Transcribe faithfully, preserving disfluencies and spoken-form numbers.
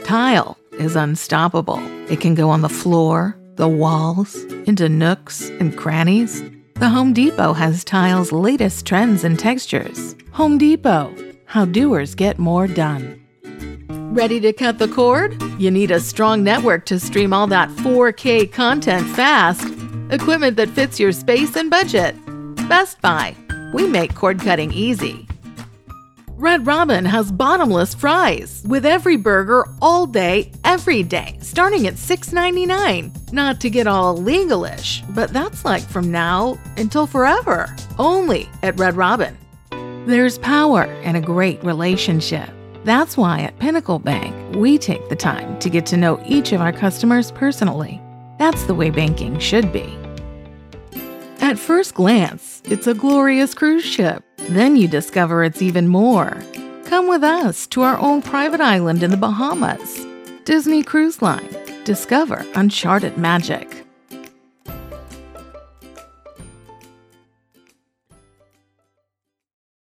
Tile is unstoppable. It can go on the floor, the walls, into nooks and crannies. The Home Depot has tile's latest trends and textures. Home Depot, how doers get more done. Ready to cut the cord? You need a strong network to stream all that four K content fast. Equipment that fits your space and budget. Best Buy, we make cord cutting easy. Red Robin has bottomless fries with every burger all day, every day, starting at six ninety-nine. Not to get all legalish, but that's like from now until forever. Only at Red Robin. There's power in a great relationship. That's why at Pinnacle Bank, we take the time to get to know each of our customers personally. That's the way banking should be. At first glance, it's a glorious cruise ship. Then you discover it's even more. Come with us to our own private island in the Bahamas. Disney Cruise Line. Discover uncharted magic.